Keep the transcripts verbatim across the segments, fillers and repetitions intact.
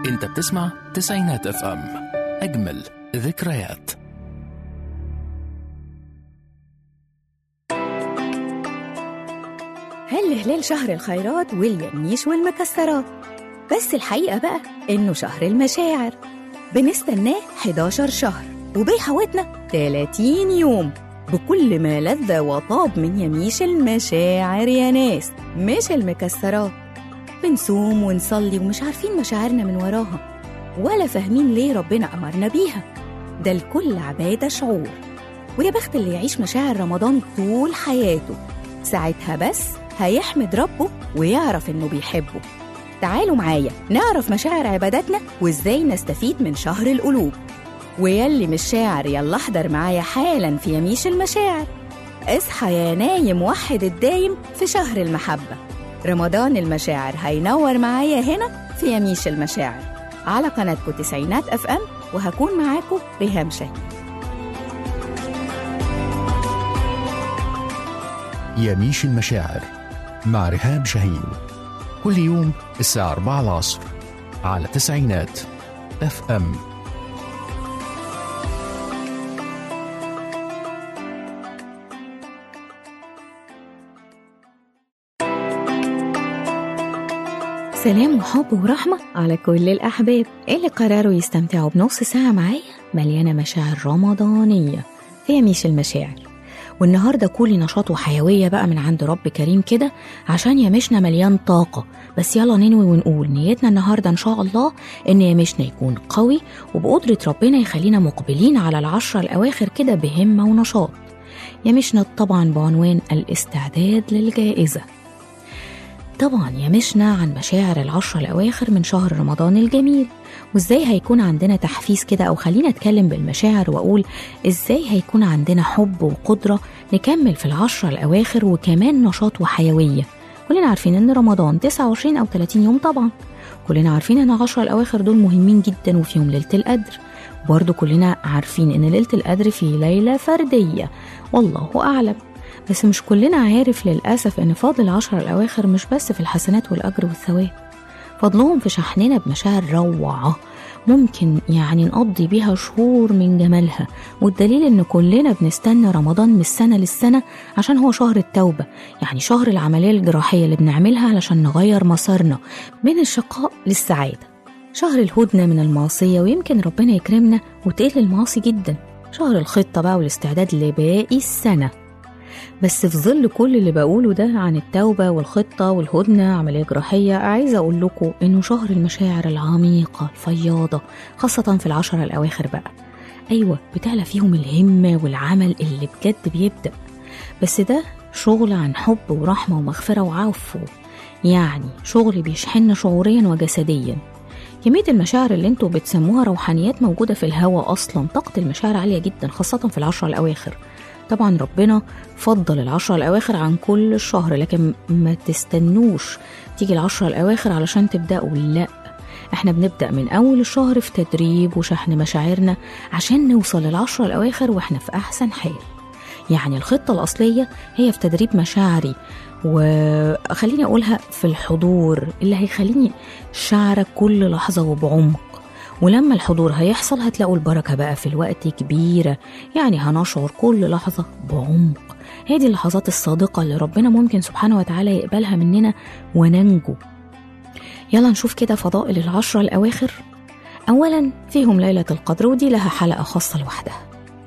انت بتسمع تسعينات اف ام، اجمل ذكريات. هل هلال شهر الخيرات واليمنيش والمكسرات، بس الحقيقة بقى إنه شهر المشاعر. بنستناه حداشر شهر وبيحوطنا ثلاثين يوم بكل ما لذ وطاب من يميش المشاعر يا ناس، مش المكسرات. بنصوم ونصلي ومش عارفين مشاعرنا من وراها، ولا فاهمين ليه ربنا أمرنا بيها. ده الكل عبادة شعور، ويا بخت اللي يعيش مشاعر رمضان طول حياته، ساعتها بس هيحمد ربه ويعرف إنه بيحبه. تعالوا معايا نعرف مشاعر عباداتنا وإزاي نستفيد من شهر القلوب. ويلي مش شاعر يلا احضر معايا حالا في يميش المشاعر. اصحى يا نايم وحد الدايم في شهر المحبة. رمضان المشاعر هينور معايا هنا في يميش المشاعر على قناتكم تسعينات اف ام، وهكون معاكم ريهام شاهين. يميش المشاعر مع ريهام شاهين كل يوم الساعة أربعة العصر على تسعينات اف ام. سلام وحب ورحمة على كل الأحباب اللي قرروا يستمتعوا بنص ساعة معايا مليانة مشاعر رمضانية في يميش المشاعر. والنهاردة كل نشاط وحيوية بقى من عند رب كريم كده، عشان يمشنا مليان طاقة. بس يلا ننوي ونقول نيتنا النهاردة إن شاء الله إن يمشنا يكون قوي، وبقدرة ربنا يخلينا مقبلين على العشرة الأواخر كده بهمة ونشاط. يمشنا طبعا بعنوان الاستعداد للجائزة. طبعا يمشنا عن مشاعر العشرة الأواخر من شهر رمضان الجميل، وإزاي هيكون عندنا تحفيز كده، أو خلينا أتكلم بالمشاعر وأقول إزاي هيكون عندنا حب وقدرة نكمل في العشرة الأواخر، وكمان نشاط وحيوية. كلنا عارفين إن رمضان تسعة وعشرين أو ثلاثين يوم، طبعا كلنا عارفين إن العشرة الأواخر دول مهمين جدا وفيهم ليلة القدر. وبرضه كلنا عارفين إن ليلة القدر في ليلة فردية والله أعلم. بس مش كلنا عارف للأسف إن فضل العشر الأواخر مش بس في الحسنات والأجر والثواب، فضلهم في شحننا بمشاعر روعة ممكن يعني نقضي بيها شهور من جمالها. والدليل إن كلنا بنستنى رمضان من السنة للسنة عشان هو شهر التوبة، يعني شهر العملية الجراحية اللي بنعملها علشان نغير مسارنا من الشقاء للسعادة، شهر الهدنة من المعصية ويمكن ربنا يكرمنا وتقل المعاصي جدا، شهر الخطة بقى والاستعداد لباقي السنة. بس في ظل كل اللي بقوله ده عن التوبة والخطة والهدنة عملية جراحية، عايزة أقول لكم إنه شهر المشاعر العميقة الفياضة خاصة في العشرة الأواخر بقى. أيوة بتعلى فيهم الهمة والعمل اللي بجد بيبدأ، بس ده شغل عن حب ورحمة ومغفرة وعفو، يعني شغل بيشحننا شعوريا وجسديا. كمية المشاعر اللي انتوا بتسموها روحانيات موجودة في الهواء أصلا. طاقة المشاعر عالية جدا خاصة في العشرة الأواخر. طبعا ربنا فضل العشرة الأواخر عن كل الشهر، لكن ما تستنوش تيجي العشرة الأواخر علشان تبدأوا، لا، احنا بنبدأ من أول الشهر في تدريب وشحن مشاعرنا عشان نوصل للعشرة الأواخر وإحنا في أحسن حال. يعني الخطة الأصلية هي في تدريب مشاعري، وخليني أقولها في الحضور اللي هيخليني شعرك كل لحظة وبعمق. ولما الحضور هيحصل هتلاقوا البركة بقى في الوقت كبيرة، يعني هنشعر كل لحظة بعمق. هذه اللحظات الصادقة اللي ربنا ممكن سبحانه وتعالى يقبلها مننا وننجو. يلا نشوف كده فضائل العشرة الأواخر. أولا فيهم ليلة القدر، ودي لها حلقة خاصة لوحدها.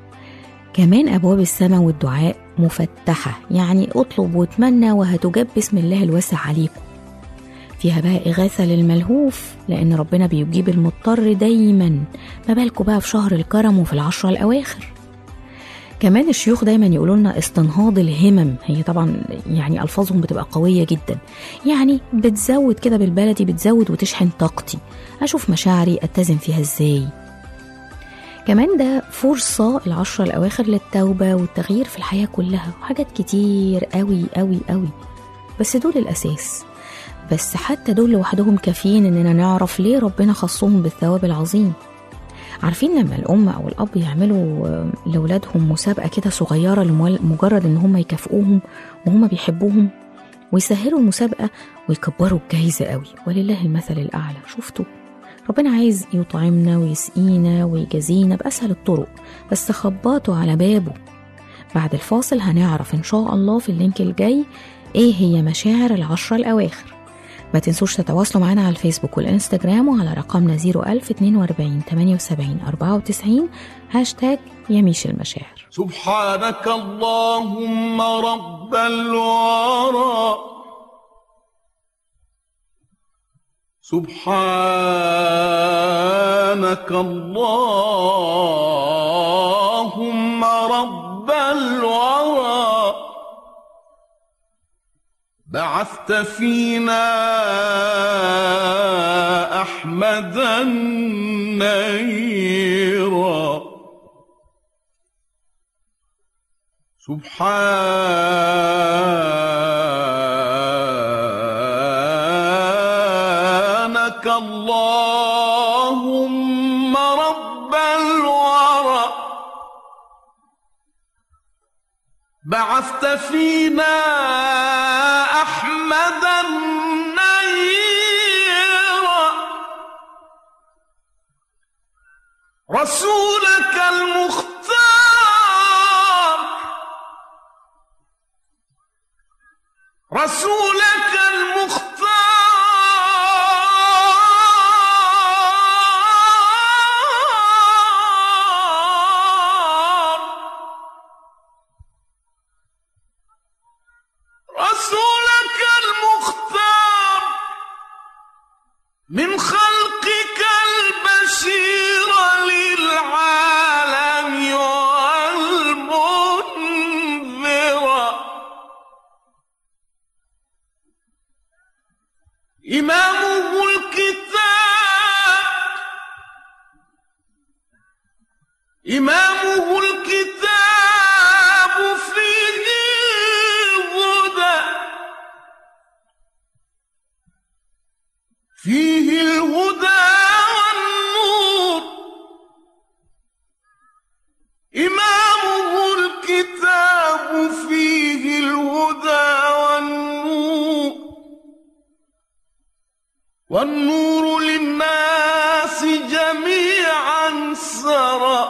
كمان أبواب السماء والدعاء مفتحة، يعني اطلب واتمنى وهتجاب بسم الله الواسع عليكم. فيها بقى إغاثة للملهوف لأن ربنا بيجيب المضطر دايما، ما بالكوا بقى في شهر الكرم وفي العشرة الأواخر. كمان الشيوخ دايما يقولوا لنا استنهاض الهمم، هي طبعا يعني ألفاظهم بتبقى قوية جدا، يعني بتزود كده بالبلدي، بتزود وتشحن طاقتي، أشوف مشاعري أتزن فيها إزاي. كمان ده فرصة العشرة الأواخر للتوبة والتغيير في الحياة كلها، وحاجات كتير قوي قوي قوي، بس دول الأساس. بس حتى دول لوحدهم كافيين إننا نعرف ليه ربنا خصهم بالثواب العظيم. عارفين لما الأم أو الأب يعملوا لأولادهم مسابقة كده صغيرة لمجرد إن هم يكافئوهم وهم بيحبوهم، ويسهلوا المسابقة ويكبروا الجايزة قوي، ولله المثل الأعلى. شفتوا ربنا عايز يطعمنا ويسقينا ويجازينا بأسهل الطرق، بس خبطوا على بابه. بعد الفاصل هنعرف إن شاء الله في اللينك الجاي إيه هي مشاعر العشرة الأواخر. ما تنسوش تتواصلوا معنا على الفيسبوك والإنستجرام وعلى رقمنا زيرو ألف اتنين وأربعين تمانية وسبعين أربعة وتسعين هاشتاج يميش المشاعر. سبحانك اللهم رب الورى، سبحانك اللهم رب الورى، بعثت فينا أحمد النيرا، سبحانك اللهم رب الورى، بعثت فينا أحمد النيرا، رسولك المختار، رسولك المختار، رسولك المختار، من خلقك البشير للعالم والمنذر، إمامه الكتاب، إمامه الكتاب فيه هدى، فيه الهدى والنور، إمامه الكتاب فيه الهدى والنور، والنور للناس جميعا سرى،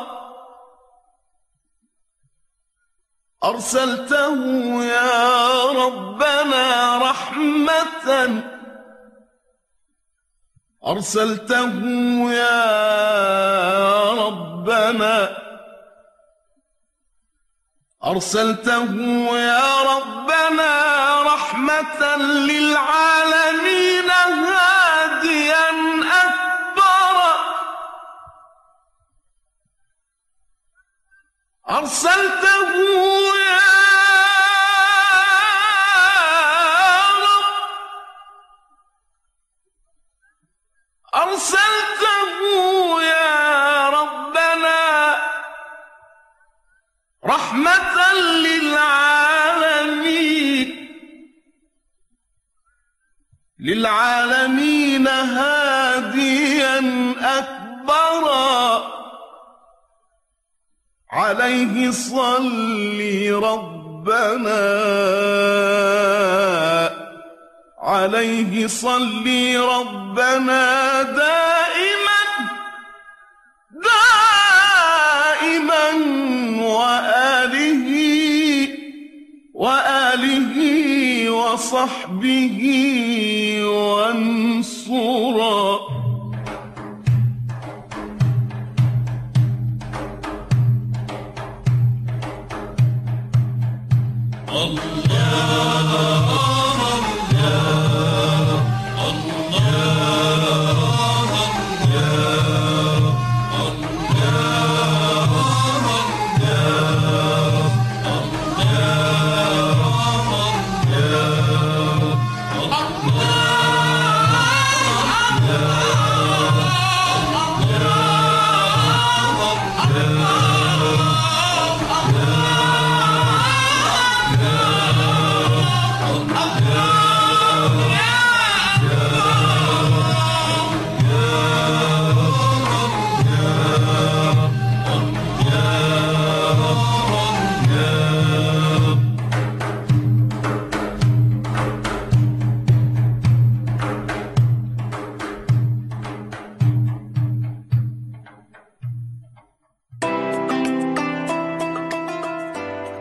أرسلته يا ربنا رحمة، أرسلته يا ربنا، أرسلته يا ربنا رحمة للعالمين هاديا أكبر، أرسلته يا رب، أرسلته يا ربنا رحمة للعالمين، للعالمين هاديا أكبر، عليه صلي ربنا، عليه صلي ربنا دائما دائما، وآله وآله وصحبه وانصرا.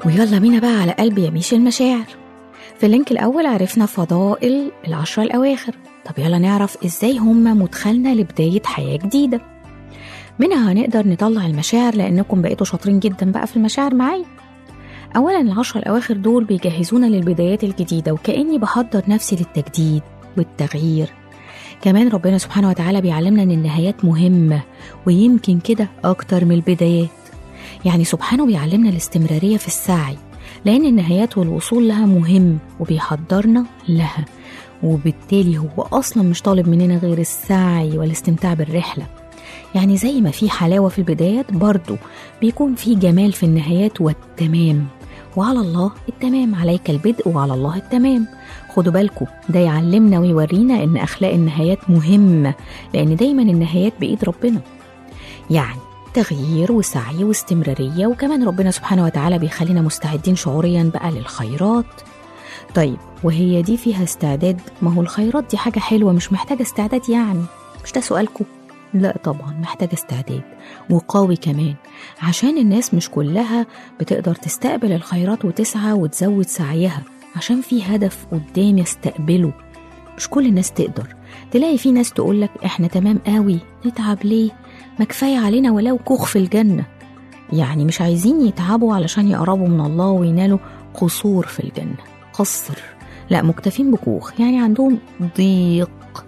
ويلا بينا بقى على قلب يميش المشاعر. في اللينك الأول عرفنا فضائل العشرة الأواخر. طب يلا نعرف إزاي هم مدخلنا لبداية حياة جديدة. منها هنقدر نطلع المشاعر، لأنكم بقيتوا شاطرين جدا بقى في المشاعر معايا. أولا العشرة الأواخر دول بيجهزونا للبدايات الجديدة، وكأني بحضر نفسي للتجديد والتغيير. كمان ربنا سبحانه وتعالى بيعلمنا إن النهايات مهمة، ويمكن كده أكتر من البدايات. يعني سبحانه بيعلمنا الاستمرارية في السعي، لأن النهايات والوصول لها مهم وبيحضرنا لها، وبالتالي هو أصلا مش طالب مننا غير السعي والاستمتاع بالرحلة. يعني زي ما في حلاوة في البدايات برضو بيكون في جمال في النهايات والتمام. وعلى الله التمام، عليك البدء وعلى الله التمام. خدوا بالكم، ده يعلمنا ويورينا إن أخلاق النهايات مهمة، لأن دايما النهايات بإيد ربنا. يعني تغيير وسعي واستمرارية، وكمان ربنا سبحانه وتعالى بيخلينا مستعدين شعوريا بقى للخيرات. طيب وهي دي فيها استعداد؟ ما هو الخيرات دي حاجة حلوة مش محتاجة استعداد يعني، مش ده سؤالكم؟ لا طبعا محتاجة استعداد وقوي كمان، عشان الناس مش كلها بتقدر تستقبل الخيرات وتسعى وتزود سعيها، عشان في هدف قدام يستقبله. مش كل الناس تقدر. تلاقي في ناس تقولك احنا تمام قوي، نتعب ليه؟ ما كفاية علينا ولو كوخ في الجنة. يعني مش عايزين يتعبوا علشان يقربوا من الله وينالوا قصور في الجنة، قصر، لا مكتفين بكوخ. يعني عندهم ضيق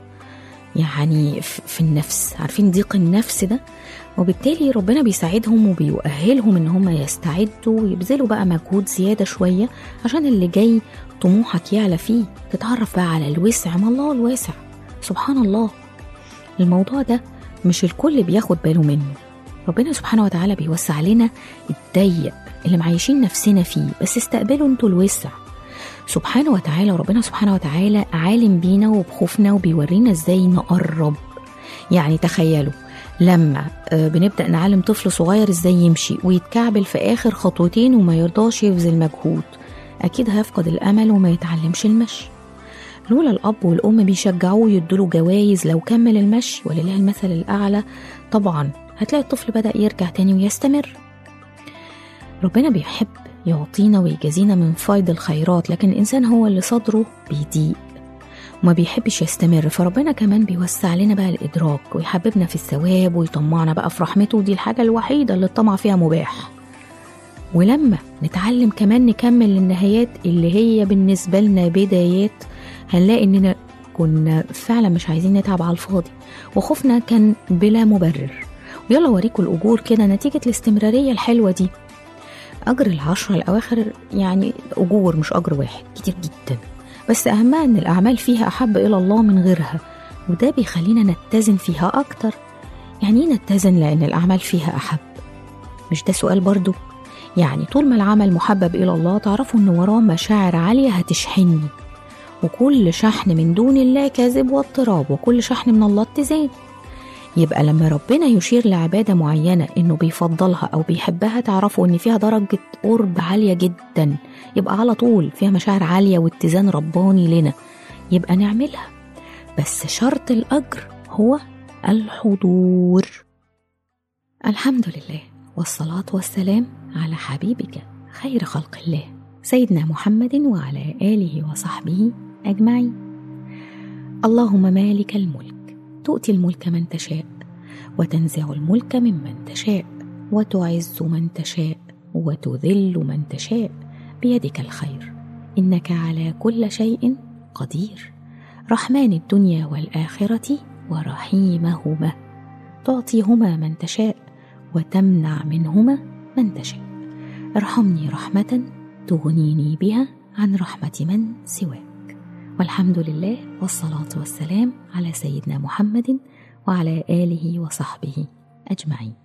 يعني في النفس، عارفين ضيق النفس ده، وبالتالي ربنا بيساعدهم وبيؤهلهم ان هم يستعدوا ويبذلوا بقى مجهود زيادة شوية عشان اللي جاي طموحك يعلى فيه، تتعرف بقى على الوسع. ما الله الواسع سبحان الله. الموضوع ده مش الكل بياخد باله منه. ربنا سبحانه وتعالى بيوسع لنا الضيق اللي معيشين نفسنا فيه، بس استقبلوا انتوا الوسع سبحانه وتعالى. ربنا سبحانه وتعالى عالم بينا وبخوفنا وبيورينا ازاي نقرب. يعني تخيلوا لما بنبدأ نعلم طفل صغير ازاي يمشي ويتكعبل في آخر خطوتين وما يرضاش يبذل مجهود، أكيد هيفقد الأمل وما يتعلمش المشي. لولا الأب والأم بيشجعوه يدوله جوائز لو كمل المشي، ولله المثل الأعلى، طبعا هتلاقي الطفل بدأ يرجع تاني ويستمر. ربنا بيحب يعطينا ويجازينا من فيض الخيرات، لكن الإنسان هو اللي صدره بيضيق وما بيحبش يستمر. فربنا كمان بيوسع لنا بقى الإدراك ويحببنا في الثواب ويطمعنا بقى في رحمته، ودي الحاجة الوحيدة اللي الطمع فيها مباح. ولما نتعلم كمان نكمل للنهايات اللي هي بالنسبة لنا بدايات، هنلاقي إننا كنا فعلا مش عايزين نتعب على الفاضي، وخوفنا كان بلا مبرر. ويلا وريكم الأجور كده نتيجة الاستمرارية الحلوة دي. أجر العشرة الأواخر يعني أجور، مش أجر واحد، كتير جدا، بس أهمها أن الأعمال فيها أحب إلى الله من غيرها، وده بيخلينا نتزن فيها أكتر. يعني إيه نتزن؟ لأن الأعمال فيها أحب. مش ده سؤال برضو؟ يعني طول ما العمل محبب إلى الله تعرفوا أن وراه مشاعر عالية هتشحنني، وكل شحن من دون الله كاذب واضطراب، وكل شحن من الله اتزان. يبقى لما ربنا يشير لعبادة معينة إنه بيفضلها أو بيحبها، تعرفوا إن فيها درجة قرب عالية جدا، يبقى على طول فيها مشاعر عالية واتزان رباني لنا، يبقى نعملها. بس شرط الأجر هو الحضور. الحمد لله والصلاة والسلام على حبيبك خير خلق الله سيدنا محمد وعلى آله وصحبه أجمعين. اللهم مالك الملك، تؤتي الملك من تشاء وتنزع الملك ممن تشاء، وتعز من تشاء وتذل من تشاء، بيدك الخير، إنك على كل شيء قدير. رحمن الدنيا والآخرة ورحيمهما، تعطيهما من تشاء وتمنع منهما من تشاء. ارحمني رحمة تغنيني بها عن رحمة من سواك. والحمد لله والصلاة والسلام على سيدنا محمد وعلى آله وصحبه أجمعين.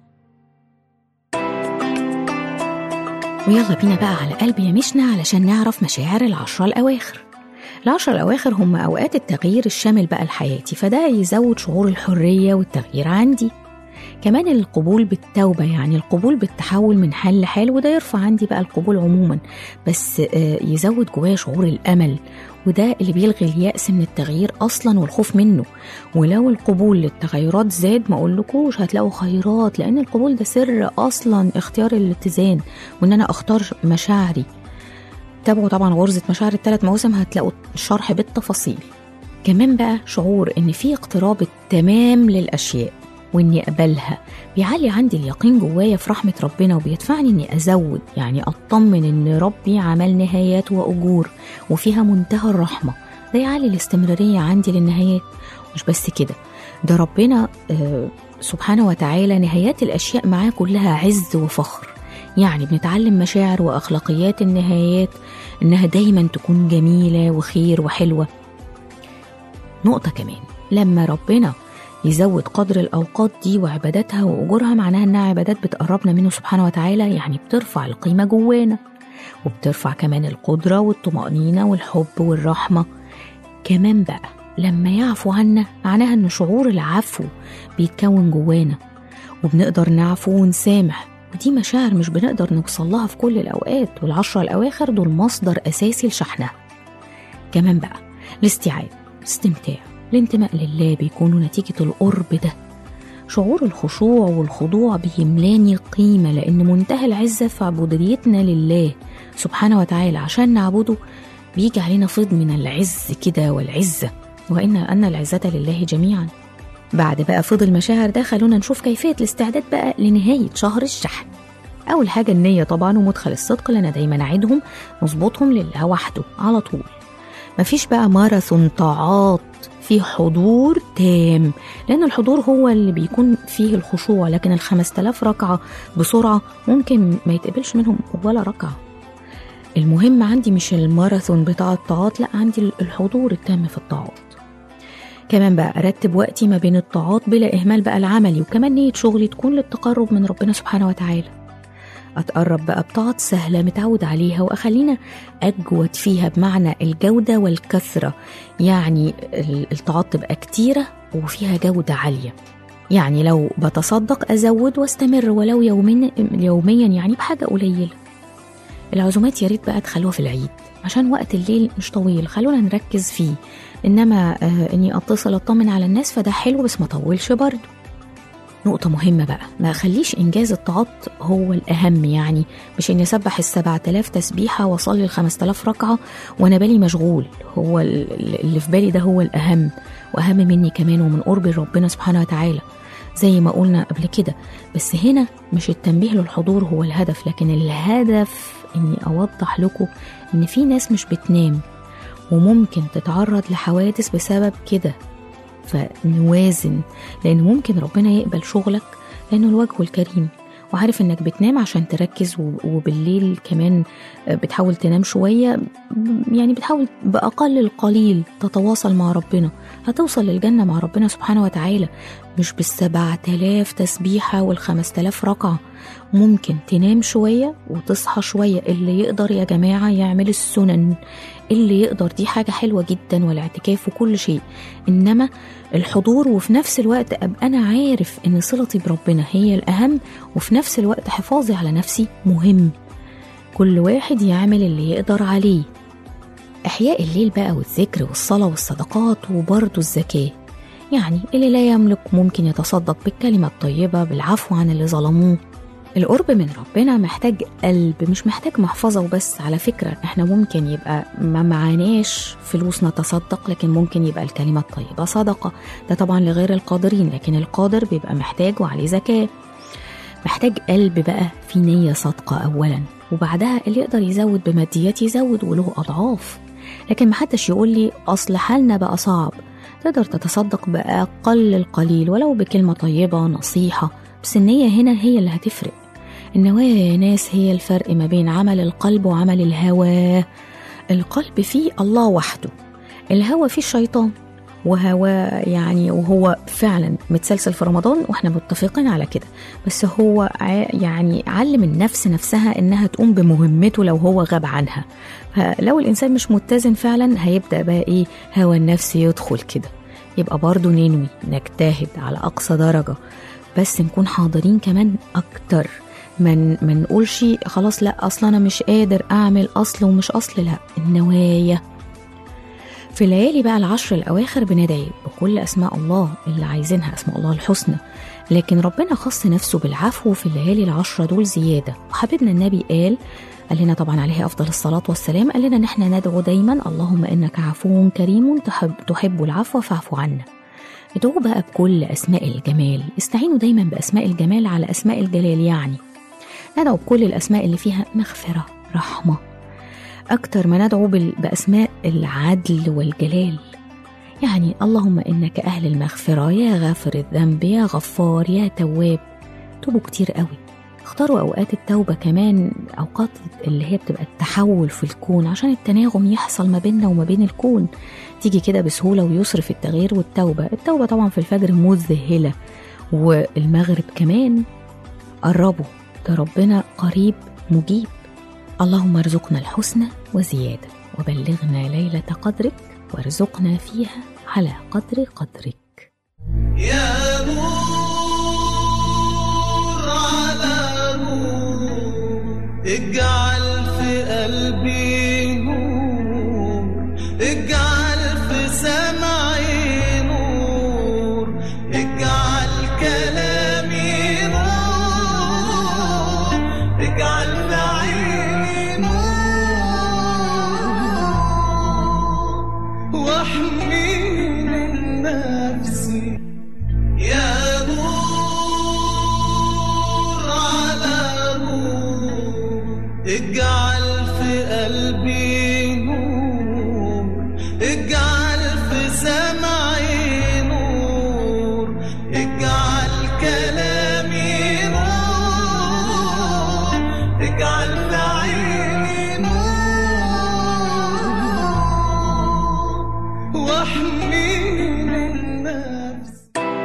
ويلا بينا بقى على قلب يمشنا علشان نعرف مشاعر العشرة الأواخر. العشرة الأواخر هم أوقات التغيير الشامل بقى لحياتي، فده يزود شعور الحرية والتغيير عندي. كمان القبول بالتوبة، يعني القبول بالتحول من حال لحال، وده يرفع عندي بقى القبول عموما، بس يزود جوايا شعور الأمل وده اللي بيلغي اليأس من التغيير أصلا والخوف منه. ولو القبول للتغيرات زاد ما أقولكوش هتلاقوا خيرات، لأن القبول ده سر أصلا اختيار الاتزان، وإن أنا أختار مشاعري. تابعوا طبعا غرزة مشاعر الثلاث مواسم هتلاقوا الشرح بالتفاصيل. كمان بقى شعور إن في اقتراب التمام للأشياء وإني أقبلها بيعلي عندي اليقين جوايا في رحمة ربنا، وبيدفعني إني أزود، يعني أطمن إن ربي عمل نهايات وأجور وفيها منتهى الرحمة. ده يعلي الاستمرارية عندي للنهايات. مش بس كده، ده ربنا آه سبحانه وتعالى نهايات الأشياء معاه كلها عز وفخر. يعني بنتعلم مشاعر وأخلاقيات النهايات إنها دايما تكون جميلة وخير وحلوة. نقطة كمان، لما ربنا يزود قدر الأوقات دي وعباداتها وأجورها، معناها إنها عبادات بتقربنا منه سبحانه وتعالى، يعني بترفع القيمة جوانا، وبترفع كمان القدرة والطمأنينة والحب والرحمة. كمان بقى لما يعفو عنا معناها إن شعور العفو بيتكون جوانا، وبنقدر نعفو ونسامح، ودي مشاعر مش بنقدر نوصل لها في كل الأوقات، والعشرة الأواخر دول مصدر أساسي لشحنها. كمان بقى الاستيعاب، الاستمتاع، الانتماء لله بيكونوا نتيجة القرب ده. شعور الخشوع والخضوع بيملاني قيمة، لأن منتهى العزة في عبوديتنا لله سبحانه وتعالى. عشان نعبده بيجي علينا فيض من العز كده والعزة، وإن أن العزة لله جميعا. بعد بقى فيض المشاعر ده خلونا نشوف كيفية الاستعداد بقى لنهاية شهر الشحن. أول حاجة النية طبعا ومدخل الصدق، اللي أنا دايما أعيدهم نظبطهم لله وحده على طول. مفيش بقى ماراثون طاعات في حضور تام، لأن الحضور هو اللي بيكون فيه الخشوع، لكن الخمس تلاف ركعة بسرعة ممكن ما يتقبلش منهم ولا ركعة. المهم عندي مش الماراثون بتاع الطاعات، لا، عندي الحضور التام في الطاعات. كمان بقى أرتب وقتي ما بين الطاعات بلا إهمال بقى العملي، وكمان نية شغلي تكون للتقرب من ربنا سبحانه وتعالى. أتقرب بقى بطاعات سهلة متعود عليها، وأخلينا أجود فيها بمعنى الجودة والكثرة، يعني الطاعات تبقى كتيرة وفيها جودة عالية. يعني لو بتصدق أزود واستمر ولو يومين يوميا، يعني بحاجة قليلة. العزومات يا ريت بقى تخلوها في العيد، عشان وقت الليل مش طويل، خلونا نركز فيه. إنما آه إني أتصل أطمن على الناس فده حلو، بس ما طولش برضو. نقطة مهمة بقى، ما أخليش إنجاز الطاعات هو الأهم، يعني مش إني أسبح السبعة آلاف تسبيحة وأصلي الخمس تلاف ركعة وأنا بالي مشغول. هو اللي في بالي ده هو الأهم، وأهم مني كمان ومن قرب ربنا سبحانه وتعالى زي ما قلنا قبل كده. بس هنا مش التنبيه للحضور هو الهدف، لكن الهدف إني أوضح لكم إن في ناس مش بتنام وممكن تتعرض لحوادث بسبب كده. فنوازن، لأن ممكن ربنا يقبل شغلك لأنه الوجه الكريم، وعارف إنك بتنام عشان تركز، وبالليل كمان بتحاول تنام شوية، يعني بتحاول بأقل القليل تتواصل مع ربنا. هتوصل للجنة مع ربنا سبحانه وتعالى، مش بالسبعة آلاف تسبيحة والخمس تلاف ركعة. ممكن تنام شوية وتصحى شوية. اللي يقدر يا جماعة يعمل السنن، اللي يقدر، دي حاجة حلوة جدا، والاعتكاف وكل شيء. إنما الحضور وفي نفس الوقت أبقى أنا عارف إن صلتي بربنا هي الأهم، وفي نفس الوقت حفاظي على نفسي مهم. كل واحد يعمل اللي يقدر عليه. إحياء الليل بقى والذكر والصلاة والصدقات وبرضو الزكاة. يعني اللي لا يملك ممكن يتصدق بالكلمة الطيبة، بالعفو عن اللي ظلموه. القرب من ربنا محتاج قلب، مش محتاج محفظة وبس. على فكرة احنا ممكن يبقى ما معناش فلوس نتصدق، لكن ممكن يبقى الكلمة الطيبة صدقة. ده طبعا لغير القادرين، لكن القادر بيبقى محتاج وعليه زكاة. محتاج قلب بقى في نية صادقة أولا، وبعدها اللي يقدر يزود بماديات يزود وله أضعاف. لكن محدش يقول لي أصل حالنا بقى صعب. تقدر تتصدق بأقل القليل ولو بكلمة طيبة، نصيحة، بس النية هنا هي اللي هتفرق. النوايا يا ناس هي الفرق ما بين عمل القلب وعمل الهوى. القلب فيه الله وحده، الهوى فيه الشيطان، وهوى يعني وهو فعلا متسلسل في رمضان واحنا متفقين على كده. بس هو يعني علم النفس نفسها انها تقوم بمهمته لو هو غاب عنها. فلو الانسان مش متزن فعلا هيبدأ بقى ايه، هوى النفس يدخل كده. يبقى برضو ننوي نجتهد على اقصى درجة، بس نكون حاضرين كمان اكتر. من ما نقولش خلاص لا اصلا انا مش قادر اعمل، اصل ومش اصل، لا، النوايا. في الليالي بقى العشر الأواخر بندعي بكل أسماء الله اللي عايزينها، أسماء الله الحسنى، لكن ربنا خص نفسه بالعفو في الليالي العشرة دول زيادة. وحبيبنا النبي قال قال لنا طبعا عليه أفضل الصلاة والسلام، قال لنا إن احنا ندعو دايما اللهم إنك عفو كريم تحب, تحب العفو فاعف عنا. ادعوا بقى بكل أسماء الجمال، استعينوا دايما بأسماء الجمال على أسماء الجلال، يعني ندعو بكل الأسماء اللي فيها مغفرة رحمة أكتر ما ندعو بأسماء العدل والجلال. يعني اللهم إنك أهل المغفرة، يا غافر الذنب، يا غفار، يا تواب. توبوا كتير قوي، اختاروا أوقات التوبة كمان، أوقات اللي هي بتبقى التحول في الكون عشان التناغم يحصل ما بيننا وما بين الكون، تيجي كده بسهولة ويسر في التغيير والتوبة. التوبة طبعا في الفجر مذهلة، والمغرب كمان. قربوا، ده ربنا قريب مجيب. اللهم ارزقنا الحسنى وزيادة، وبلغنا ليلة قدرك، وارزقنا فيها على قدر قدرك. يا نور على نور، اجعل في قلبي نور، اجعل في سمعي نور، اجعل كلامي نور، اجعل في عيني نور، واحمي من نفسي. يا نور على نور، اجعل في قلبي نور، اجعل في سمعي نور، اجعل كلامي نور، اجعل في عيني نور، واحمي من نفسي.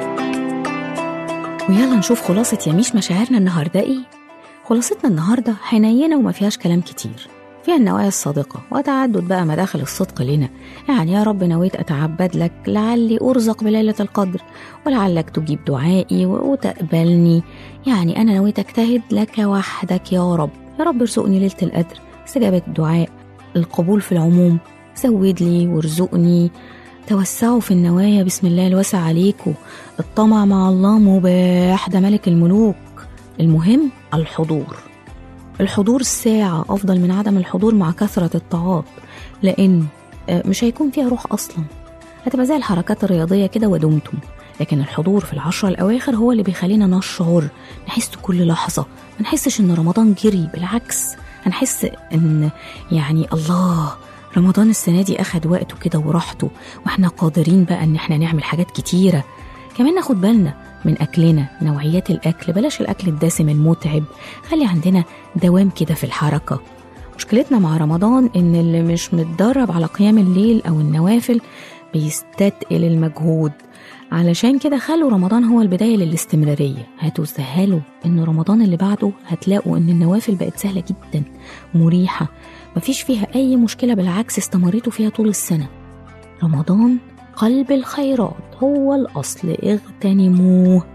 ويلا نشوف خلاصة يميش مشاعرنا النهاردة ايه؟ خلاصتنا النهاردة حنينة وما فيهاش كلام كتير، فيها النوايا الصادقة وتعدد بقى مداخل الصدق لنا. يعني يا رب نويت أتعبد لك لعلي أرزق بليلة القدر، ولعلك تجيب دعائي وتقبلني. يعني أنا نويت أجتهد لك وحدك يا رب. يا رب ارزقني ليلة القدر، استجابة الدعاء، القبول في العموم، زود لي وارزقني. توسعوا في النوايا، بسم الله الواسع عليكم. الطمع مع الله مباح، ده ملك الملوك. المهم الحضور، الحضور الساعة أفضل من عدم الحضور مع كثرة الطاعات، لأن مش هيكون فيها روح أصلا، هتبقى زي الحركات الرياضية كده ودمتم. لكن الحضور في العشرة الأواخر هو اللي بيخلينا نشعر، نحس كل لحظة، ما نحسش إن رمضان جري، بالعكس هنحس إن يعني الله رمضان السنة دي أخد وقته كده وراحته، وإحنا قادرين بقى إن إحنا نعمل حاجات كتيرة. كمان ناخد بالنا من أكلنا، نوعيات الأكل، بلاش الأكل الدسم المتعب، خلي عندنا دوام كده في الحركة. مشكلتنا مع رمضان إن اللي مش متدرب على قيام الليل أو النوافل بيستثقل المجهود، علشان كده خلوا رمضان هو البداية للاستمرارية. هتسهلوا إن رمضان اللي بعده هتلاقوا إن النوافل بقت سهلة جدا مريحة، مفيش فيها أي مشكلة، بالعكس استمريتوا فيها طول السنة. رمضان قلب الخيرات، هو الأصل، اغتنموه.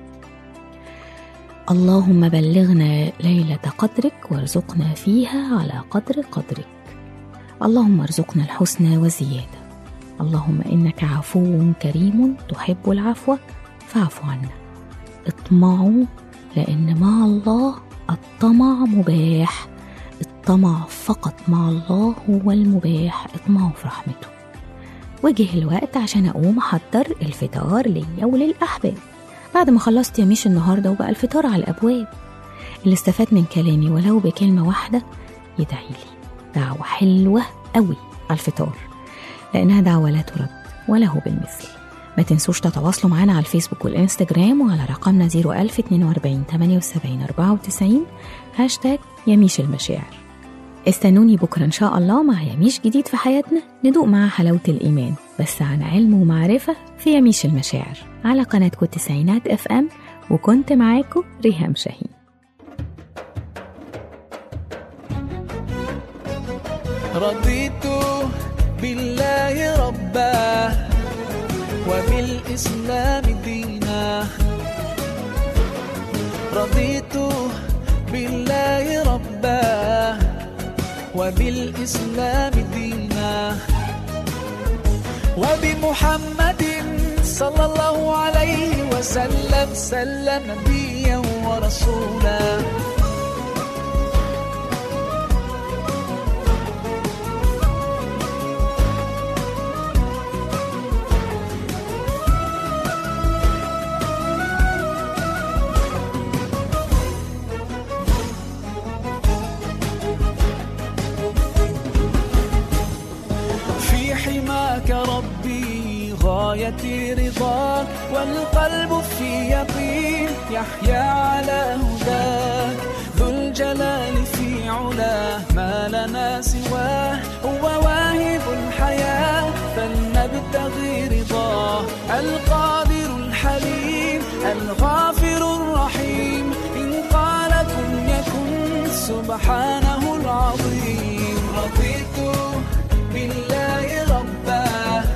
اللهم بلغنا ليلة قدرك وارزقنا فيها على قدر قدرك. اللهم ارزقنا الحسنى وزيادة. اللهم إنك عفو كريم تحب العفو فاعف عنا. اطمعوا، لأن مع الله الطمع مباح، الطمع فقط مع الله هو المباح، اطمعوا في رحمته. وجه الوقت عشان أقوم أحضر الفطار ليا وللأحباب. بعد ما خلصت يميش النهاردة وبقى الفطار على الأبواب، اللي استفاد من كلامي ولو بكلمة واحدة يدعي لي دعوة حلوة قوي على الفطار، لأنها دعوة لا ترد وله بالمثل. ما تنسوش تتواصلوا معنا على الفيسبوك والإنستجرام وعلى رقمنا زيرو ألف اتنين وأربعين تمانية وسبعين أربعة وتسعين هاشتاج يميش المشاعر. استنوني بكرة إن شاء الله مع يميش جديد في حياتنا، ندوق معاه حلاوة الإيمان، بس عن علم ومعرفة في يميش المشاعر على قناتكم التسعينات اف ام. وكنت معاكم ريهام شاهين. رضيت بالله ربا وبالإسلام دينا، رضيت بالله ربا وبالإسلام دينا، وبمحمد صلى الله عليه وسلم سلم نبيا ورسولا. في حماك ربي غاية رضاك، والقلب في يقين يحيا على هداك. ذو الجلال في علاه ما لنا سواه، هو واهب الحياة فلنبتغي رضاه. القادر الحليم الغافر الرحيم، إن قال كن يكن سبحانه العظيم. رضيت بالله ربا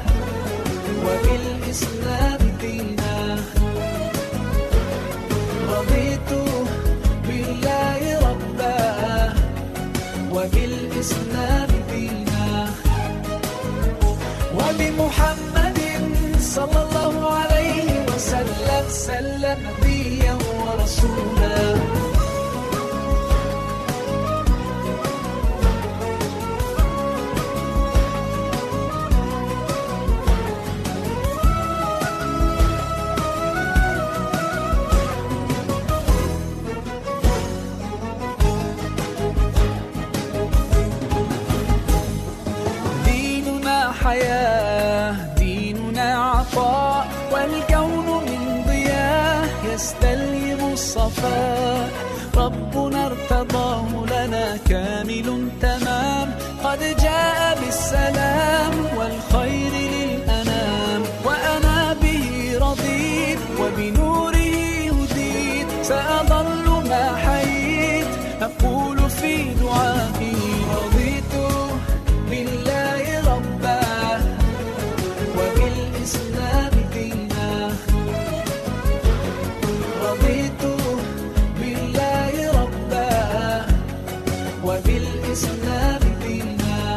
وبالإسلام دينا، رضيت بالله ربا وبالإسلام دينا، وبمحمد صلى الله عليه وسلم سلم نبيا ورسولا. حياة ديننا عطاء، والكون من ضياه يستلهم الصفاء. ربنا ارتضاه لنا كامل تمام، قد جاء بالسلام والخير للأنام. وأنا به رضيت وبنوره هديت، سأظل ما حييت أقول في دعائي. رضيت بالله ربا وبالإسلام دينا، رضيت بالله ربا وبالإسلام دينا،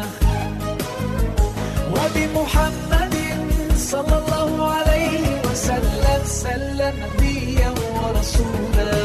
وبمحمد صلى الله عليه وسلم سلم نبيا ورسولا.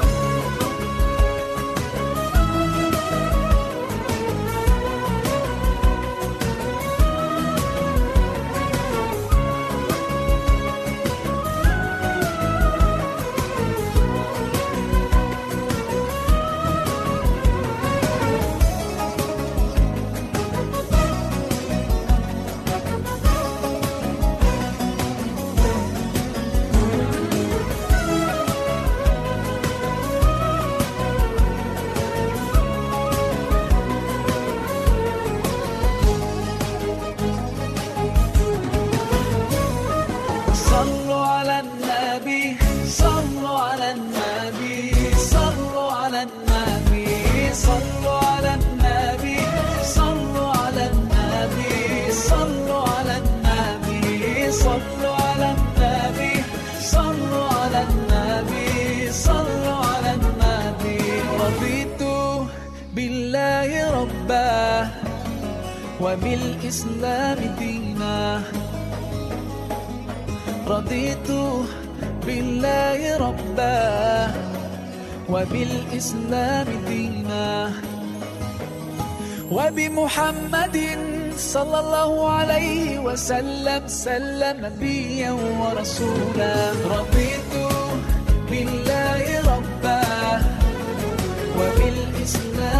وبالإسلام دينا، رضيت بالله ربا وبالإسلام دينا، وبمحمد صلى الله عليه وسلم سلم نبيا ورسولا. رضيت بالله ربا وبالإسلام